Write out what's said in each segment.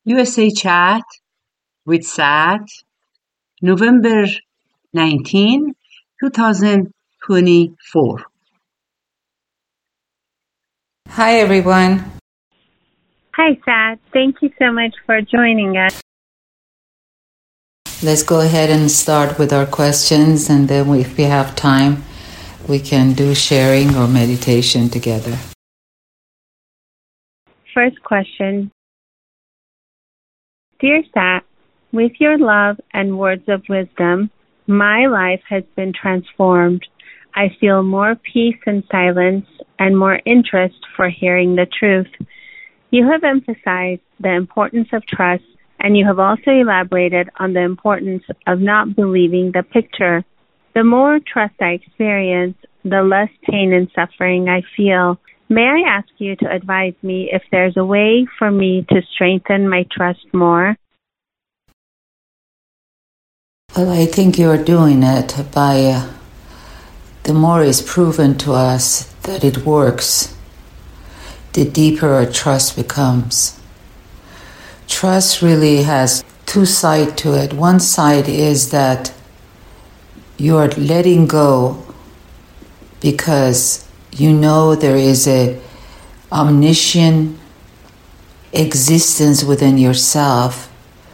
USA Chat with Sat, November 19, 2024. Hi, everyone. Hi, Sat. Thank you so much for joining us. Let's go ahead and start with our questions, and then if we have time, we can do sharing or meditation together. First question. Dear Sat, with your love and words of wisdom, my life has been transformed. I feel more peace and silence and more interest for hearing the truth. You have emphasized the importance of trust, and you have also elaborated on the importance of not believing the picture. The more trust I experience, the less pain and suffering I feel. May I ask you to advise me if there's a way for me to strengthen my trust more? Well, I think you're doing it by the more it's proven to us that it works, the deeper our trust becomes. Trust really has two sides to it. One side is that you're letting go because you know there is a omniscient existence within yourself.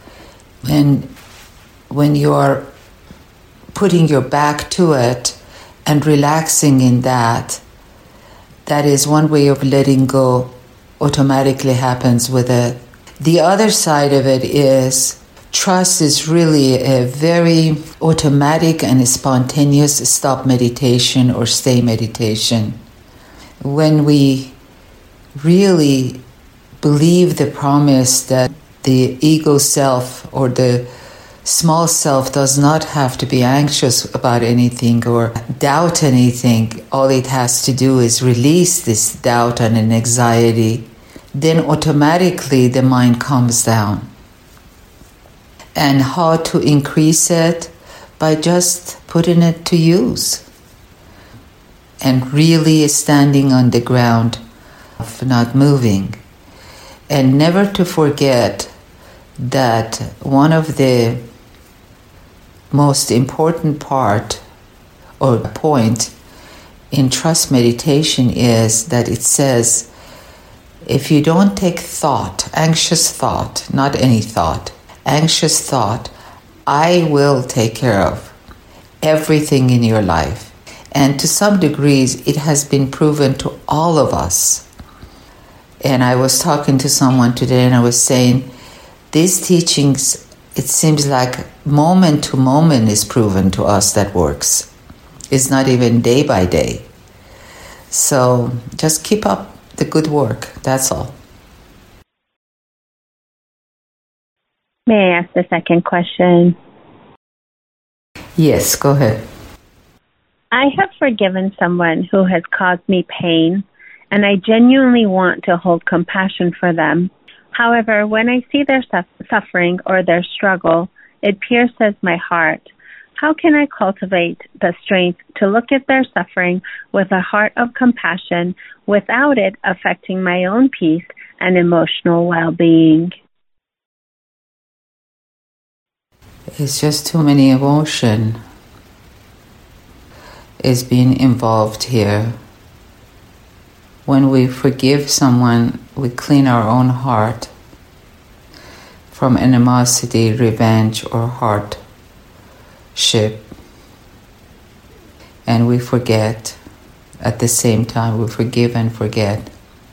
When you are putting your back to it and relaxing in that, that is one way of letting go automatically happens with it. The other side of it is trust is really a very automatic and spontaneous stop meditation or stay meditation. When we really believe the promise that the ego self or the small self does not have to be anxious about anything or doubt anything, all it has to do is release this doubt and an anxiety, then automatically the mind calms down. And how to increase it? By just putting it to use and really standing on the ground of not moving. And never to forget that one of the most important part or point in trust meditation is that it says, if you don't take thought, anxious thought, not any thought, anxious thought, I will take care of everything in your life. And to some degrees, it has been proven to all of us. And I was talking to someone today and I was saying, these teachings, it seems like moment to moment is proven to us that works. It's not even day by day. So just keep up the good work, that's all. May I ask the second question? Yes, go ahead. I have forgiven someone who has caused me pain, and I genuinely want to hold compassion for them. However, when I see their suffering or their struggle, it pierces my heart. How can I cultivate the strength to look at their suffering with a heart of compassion without it affecting my own peace and emotional well-being? It's just too many emotion is being involved here. When we forgive someone, we clean our own heart from animosity, revenge, or hardship. And we forget. At the same time, we forgive and forget.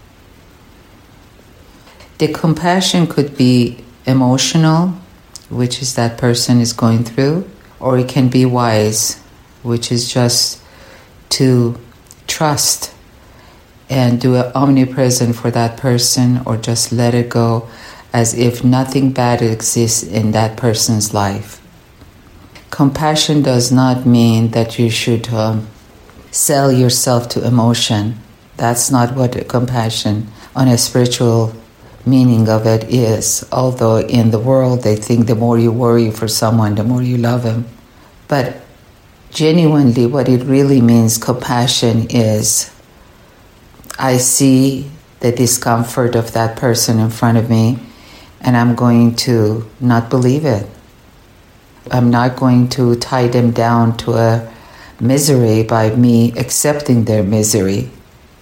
The compassion could be emotional, which is that person is going through, or it can be wise, which is just to trust and do an omnipresent for that person, or just let it go as if nothing bad exists in that person's life. Compassion does not mean that you should sell yourself to emotion. That's not what compassion on a spiritual meaning of it is. Although in the world they think the more you worry for someone, the more you love him. But genuinely what it really means, compassion, is I see the discomfort of that person in front of me and I'm going to not believe it. I'm not going to tie them down to a misery by me accepting their misery.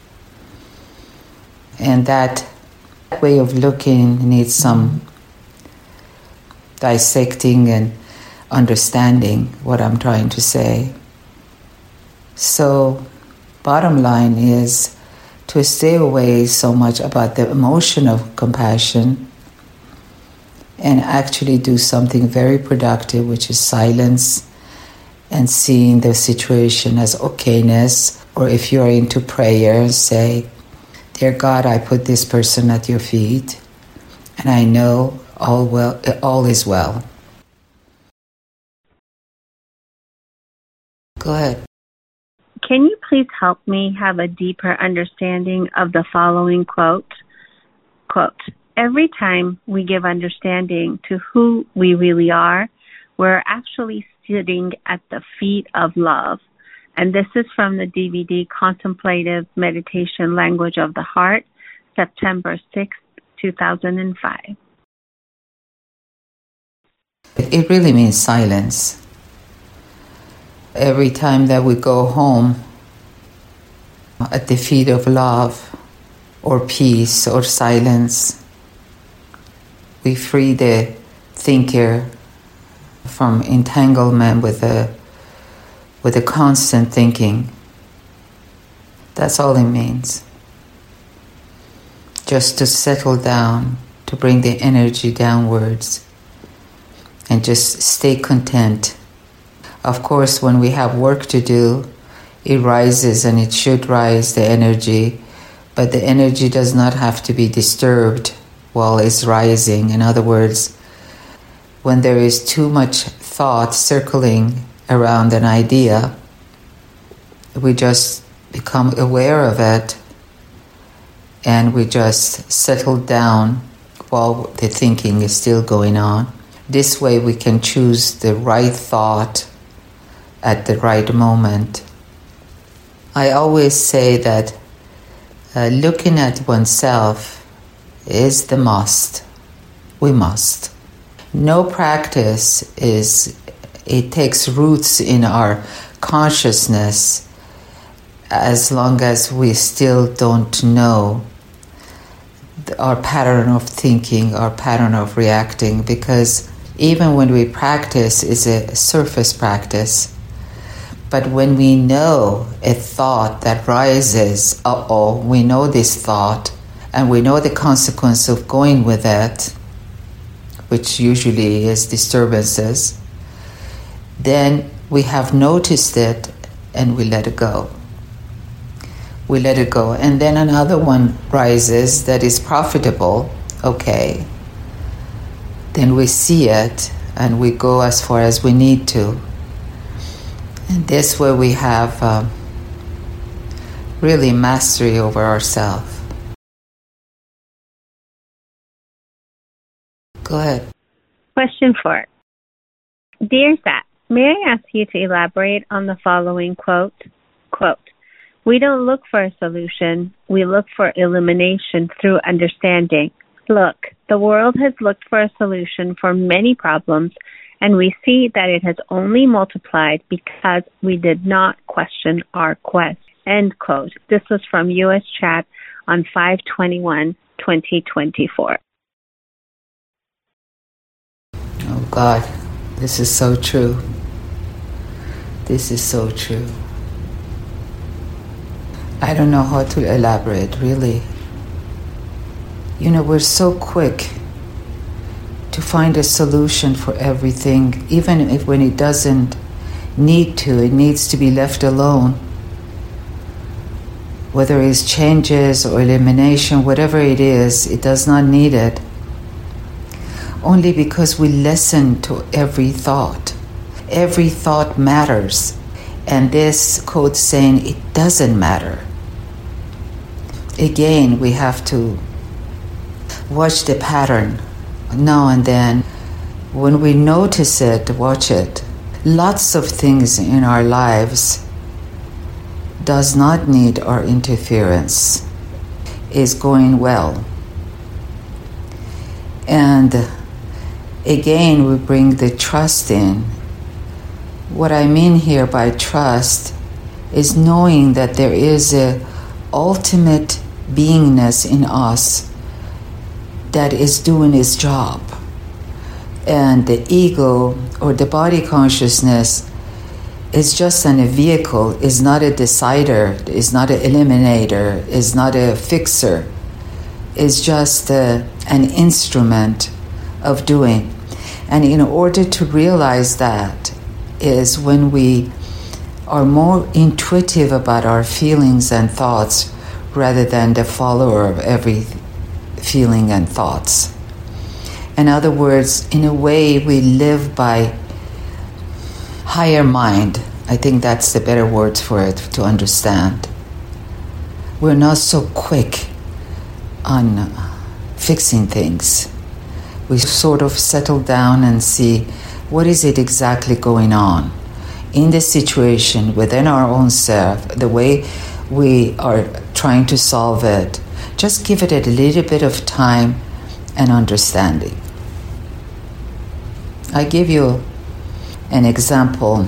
And that way of looking needs some dissecting and understanding what I'm trying to say. So, bottom line is to stay away so much about the emotion of compassion and actually do something very productive, which is silence and seeing the situation as okayness. Or if you're into prayer, say, "Dear God, I put this person at your feet, and I know all is well." Go ahead. Can you please help me have a deeper understanding of the following quote? Quote, "Every time we give understanding to who we really are, we're actually sitting at the feet of love." And this is from the DVD Contemplative Meditation Language of the Heart, September 6th, 2005. It really means silence. Every time that we go home at the feet of love or peace or silence, we free the thinker from entanglement with the constant thinking. That's all it means. Just to settle down, to bring the energy downwards, and just stay content. Of course, when we have work to do, it rises, and it should rise, the energy, but the energy does not have to be disturbed while it's rising. In other words, when there is too much thought circling around an idea, we just become aware of it, and we just settle down while the thinking is still going on. This way we can choose the right thought at the right moment. I always say that looking at oneself is the must. We must. No practice it takes roots in our consciousness as long as we still don't know our pattern of thinking, our pattern of reacting, because even when we practice, it's a surface practice. But when we know a thought that rises, we know this thought, and we know the consequence of going with it, which usually is disturbances, then we have noticed it and we let it go. We let it go. And then another one rises that is profitable, okay. Then we see it and we go as far as we need to. And this way we have really mastery over ourselves. Go ahead. Question 4. Dear Sat, may I ask you to elaborate on the following quote? Quote, "We don't look for a solution. We look for illumination through understanding. Look, the world has looked for a solution for many problems, and we see that it has only multiplied because we did not question our quest." End quote. This was from U.S. Chat on 5/21/2024. Oh God, this is so true. This is so true. I don't know how to elaborate, really. You know, we're so quick to find a solution for everything, even if when it doesn't need to, it needs to be left alone. Whether it's changes or elimination, whatever it is, it does not need it. Only because we listen to every thought. Every thought matters. And this quote saying it doesn't matter. Again, we have to watch the pattern now and then. When we notice it, watch it. Lots of things in our lives does not need our interference. Is going well. And again, we bring the trust in. What I mean here by trust is knowing that there is a ultimate beingness in us that is doing its job. And the ego or the body consciousness is just a vehicle, is not a decider, is not an eliminator, is not a fixer. It's just an instrument of doing. And in order to realize that is when we are more intuitive about our feelings and thoughts rather than the follower of every feeling and thoughts. In other words, in a way, we live by higher mind. I think that's the better word for it to understand. We're not so quick on fixing things. We sort of settle down and see what is it exactly going on in the situation within our own self, the way we are trying to solve it. Just give it a little bit of time and understanding. I give you an example.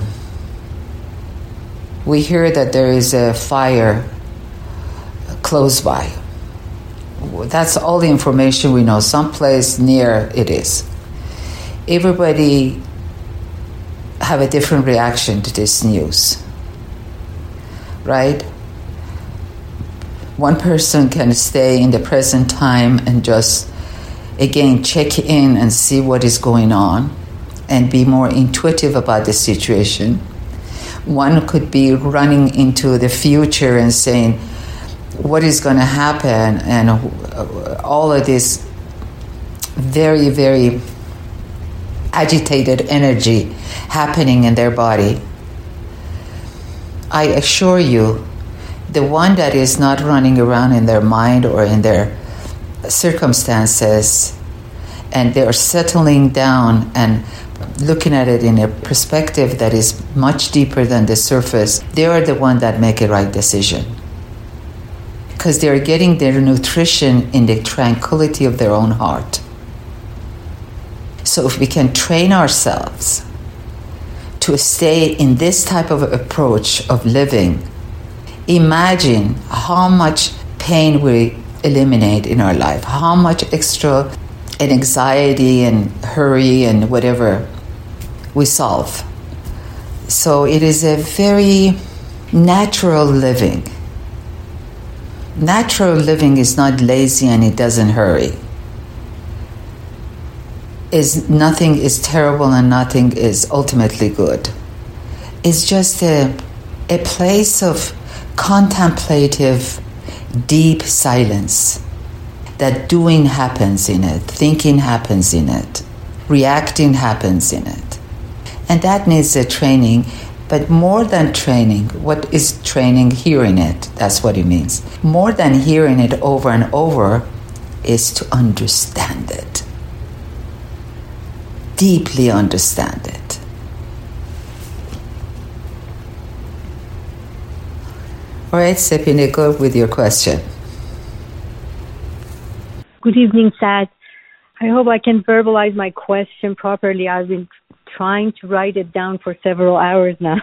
We hear that there is a fire close by. That's all the information we know. Someplace near it is. Everybody have a different reaction to this news, right? One person can stay in the present time and just, again, check in and see what is going on and be more intuitive about the situation. One could be running into the future and saying, what is going to happen? And all of this very, very agitated energy happening in their body. I assure you, the one that is not running around in their mind or in their circumstances, and they're settling down and looking at it in a perspective that is much deeper than the surface, they are the one that make a right decision. Because they're getting their nutrition in the tranquility of their own heart. So if we can train ourselves to stay in this type of approach of living, imagine how much pain we eliminate in our life, how much extra anxiety and hurry and whatever we solve. So it is a very natural living. Natural living is not lazy and it doesn't hurry. Nothing is terrible and nothing is ultimately good. It's just a place of contemplative, deep silence. That doing happens in it, thinking happens in it, reacting happens in it. And that needs a training, but more than training, what is training? Hearing it, that's what it means. More than hearing it over and over is to understand it. Deeply understand it. All right, Sepine, go with your question. Good evening, Sad. I hope I can verbalize my question properly. I've been trying to write it down for several hours now.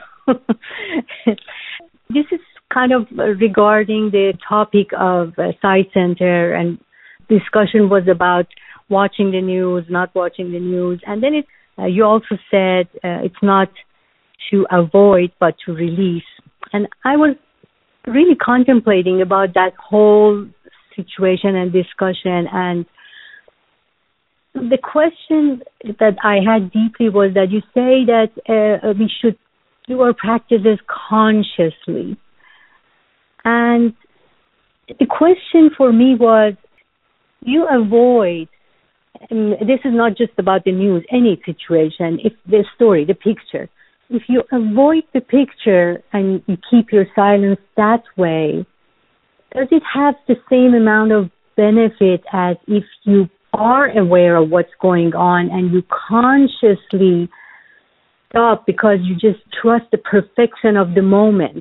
This is kind of regarding the topic of Side Center, and discussion was about watching the news, not watching the news. And then you also said it's not to avoid, but to release. And I was really contemplating about that whole situation and discussion, and the question that I had deeply was that you say that we should do our practices consciously, and the question for me was, you avoid, and this is not just about the news, any situation, if the story, the picture, if you avoid the picture and you keep your silence that way, does it have the same amount of benefit as if you are aware of what's going on and you consciously stop because you just trust the perfection of the moment?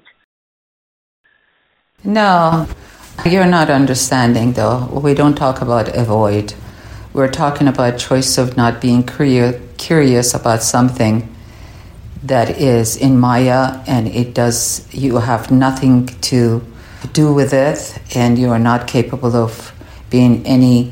No, you're not understanding though. We don't talk about avoid. We're talking about choice of not being curious about something that is in Maya, and you have nothing to do with it, and you are not capable of have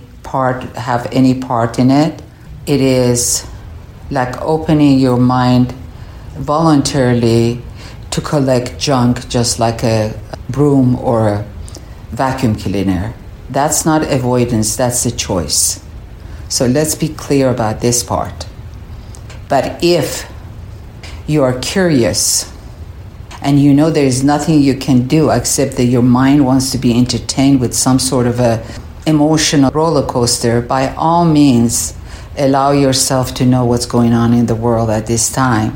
any part in it. It is like opening your mind voluntarily to collect junk, just like a broom or a vacuum cleaner. That's not avoidance, that's a choice. So let's be clear about this part. But if you are curious and you know there is nothing you can do except that your mind wants to be entertained with some sort of a emotional roller coaster, by all means allow yourself to know what's going on in the world at this time.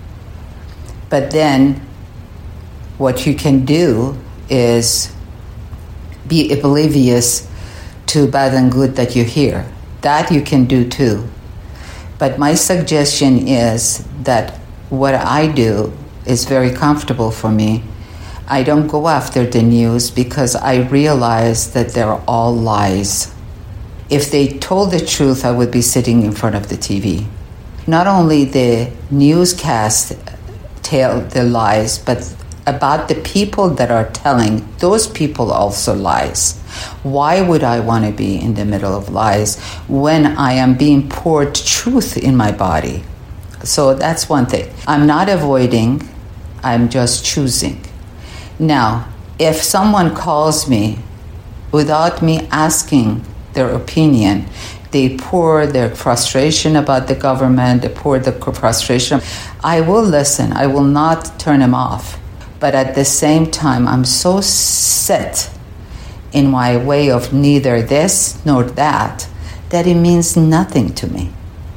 But then what you can do is be oblivious to bad and good that you hear. That you can do too. But my suggestion is that what I do is very comfortable for me. I don't go after the news because I realize that they're all lies. If they told the truth, I would be sitting in front of the TV. Not only the newscast tell the lies, but about the people that are telling, those people also lies. Why would I want to be in the middle of lies when I am being poured truth in my body? So that's one thing. I'm not avoiding, I'm just choosing. Now, if someone calls me without me asking their opinion, they pour their frustration about the government, they pour the frustration, I will listen, I will not turn them off. But at the same time, I'm so set in my way of neither this nor that it means nothing to me.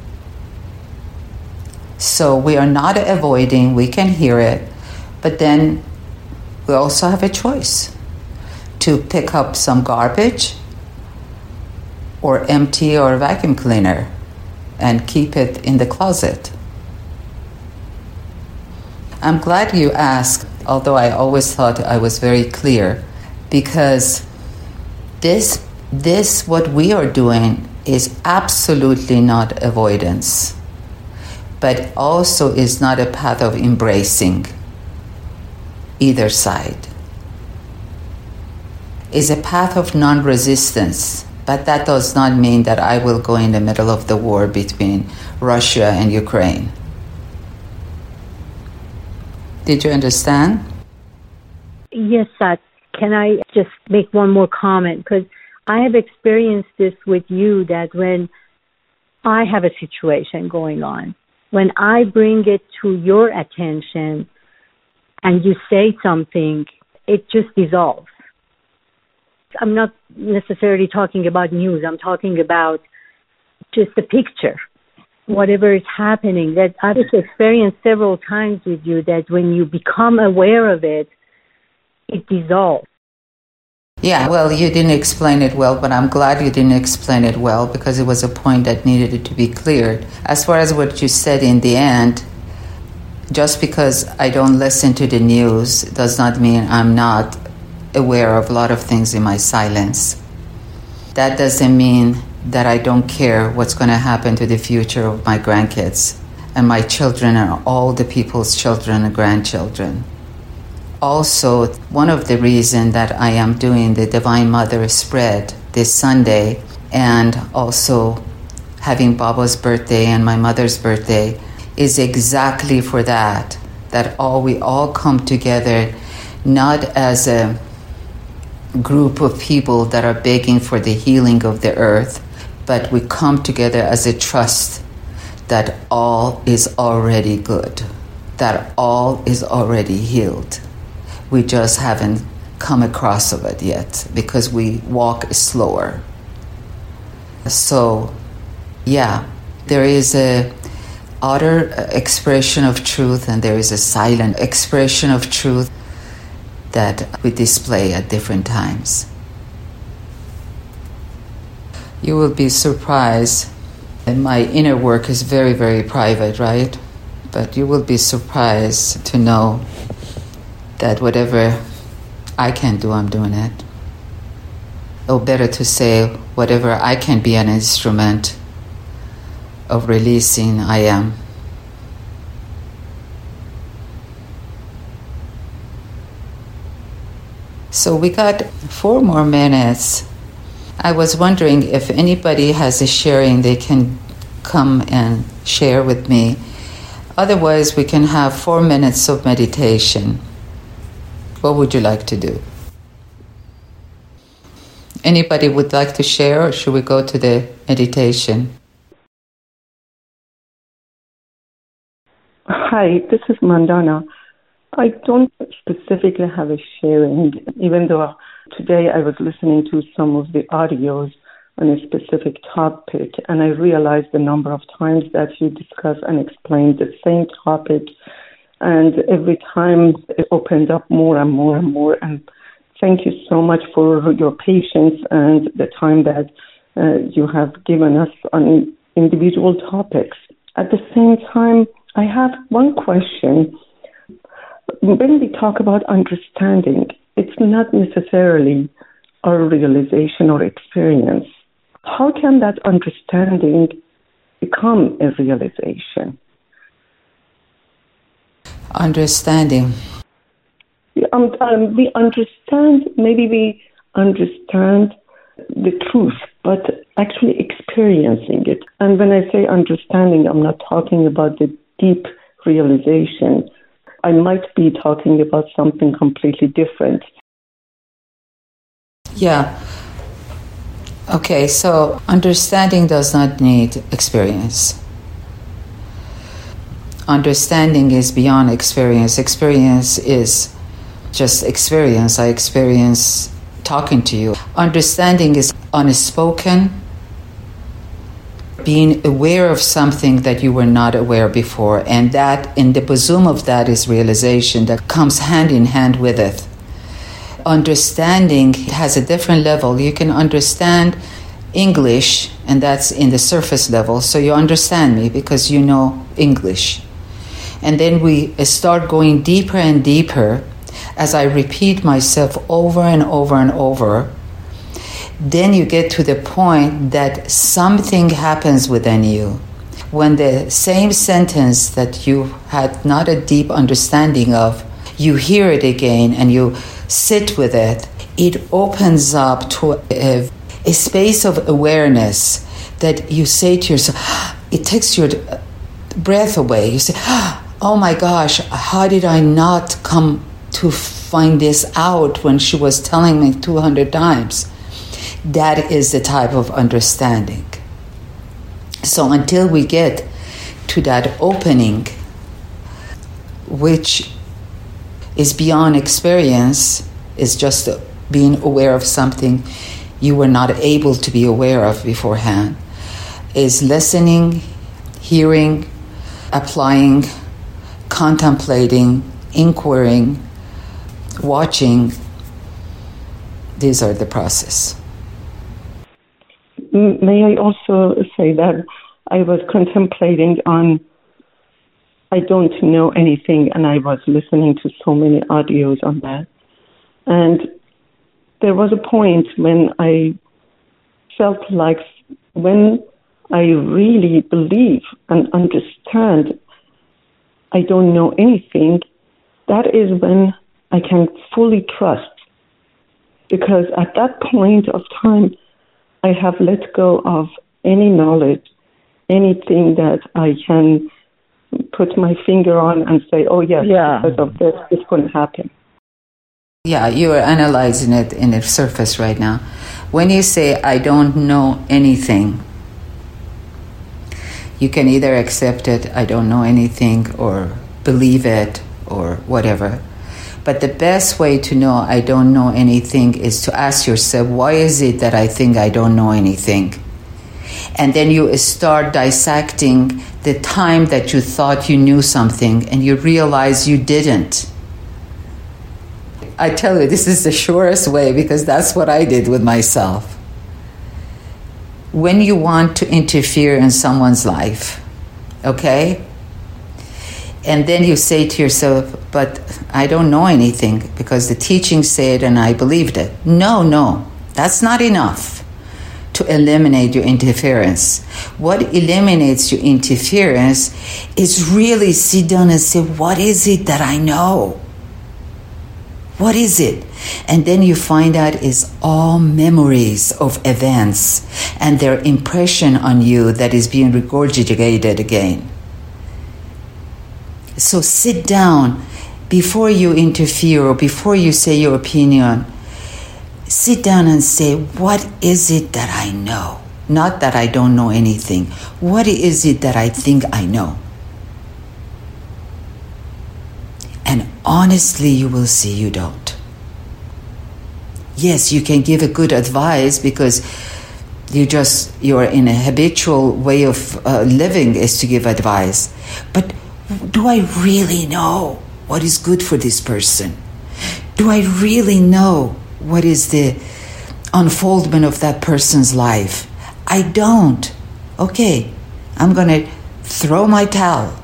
So we are not avoiding, we can hear it, but then we also have a choice to pick up some garbage or empty our vacuum cleaner and keep it in the closet. I'm glad you asked, although I always thought I was very clear, because this what we are doing is absolutely not avoidance, but also is not a path of embracing either side. It's a path of non-resistance, but that does not mean that I will go in the middle of the war between Russia and Ukraine. Did you understand? Yes, Sat. Can I just make one more comment? Because I have experienced this with you, that when I have a situation going on, when I bring it to your attention and you say something, it just dissolves. I'm not necessarily talking about news. I'm talking about just the picture, whatever is happening. That I've experienced several times with you, that when you become aware of it, it dissolves. Yeah, well, you didn't explain it well, but I'm glad you didn't explain it well because it was a point that needed to be cleared. As far as what you said in the end, just because I don't listen to the news does not mean I'm not aware of a lot of things in my silence. That doesn't mean that I don't care what's going to happen to the future of my grandkids and my children and all the people's children and grandchildren. Also, one of the reasons that I am doing the Divine Mother spread this Sunday, and also having Baba's birthday and my mother's birthday, is exactly for that we all come together, not as a group of people that are begging for the healing of the earth, but we come together as a trust that all is already good, that all is already healed. We just haven't come across of it yet because we walk slower. So, yeah, there is a outer expression of truth and there is a silent expression of truth that we display at different times. You will be surprised, and my inner work is very, very private, right? But you will be surprised to know that whatever I can do, I'm doing it. or better to say, whatever I can be an instrument of releasing, I am. So we got 4 more minutes. I was wondering if anybody has a sharing, they can come and share with me. Otherwise, we can have 4 minutes of meditation. What would you like to do? Anybody would like to share, or should we go to the meditation? Hi, this is Mandana. I don't specifically have a sharing, even though today I was listening to some of the audios on a specific topic, and I realized the number of times that you discuss and explain the same topic, and every time it opened up more and more and more. And thank you so much for your patience and the time that you have given us on individual topics. At the same time, I have one question. When we talk about understanding, it's not necessarily our realization or experience. How can that understanding become a realization? Understanding. We understand the truth, but actually experiencing it. And when I say understanding, I'm not talking about the deep realization. I might be talking about something completely different. Yeah. Okay, so understanding does not need experience. Understanding is beyond experience. Experience is just experience. I experience talking to you. Understanding is unspoken, being aware of something that you were not aware before, and that in the bosom of that is realization that comes hand in hand with it. Understanding has a different level. You can understand English, and that's in the surface level, so you understand me because you know English. And then we start going deeper and deeper as I repeat myself over and over and over. Then you get to the point that something happens within you. When the same sentence that you had not a deep understanding of, you hear it again and you sit with it, it opens up to a space of awareness that you say to yourself, it takes your breath away. You say, oh my gosh, how did I not come to find this out when she was telling me 200 times? That is the type of understanding. So until we get to that opening, which is beyond experience, is just being aware of something you were not able to be aware of beforehand, is listening, hearing, applying, contemplating, inquiring, watching. These are the process. May I also say that I was contemplating on I don't know anything, and I was listening to so many audios on that. And there was a point when I felt like when I really believe and understand I don't know anything, that is when I can fully trust. Because at that point of time, I have let go of any knowledge, anything that I can put my finger on and say, oh yes, because of this, this couldn't happen. Yeah, you are analyzing it in the surface right now. When you say, I don't know anything, you can either accept it, I don't know anything, or believe it, or whatever. But the best way to know I don't know anything is to ask yourself, why is it that I think I don't know anything? And then you start dissecting the time that you thought you knew something and you realize you didn't. I tell you, this is the surest way because that's what I did with myself. When you want to interfere in someone's life, okay? And then you say to yourself, but I don't know anything because the teaching said and I believed it. No. That's not enough to eliminate your interference. What eliminates your interference is really sit down and say, what is it that I know? What is it? And then you find out it's all memories of events and their impression on you that is being regurgitated again. So sit down before you interfere or before you say your opinion. Sit down and say, what is it that I know? Not that I don't know anything. What is it that I think I know? And honestly, you will see you don't. Yes, you can give a good advice because you're in a habitual way of living is to give advice. But do I really know what is good for this person? Do I really know what is the unfoldment of that person's life? I don't. Okay, I'm going to throw my towel.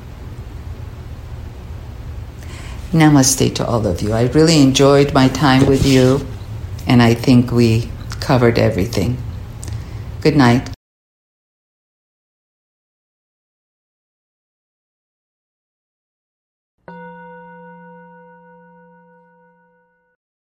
Namaste to all of you. I really enjoyed my time with you, and I think we covered everything. Good night.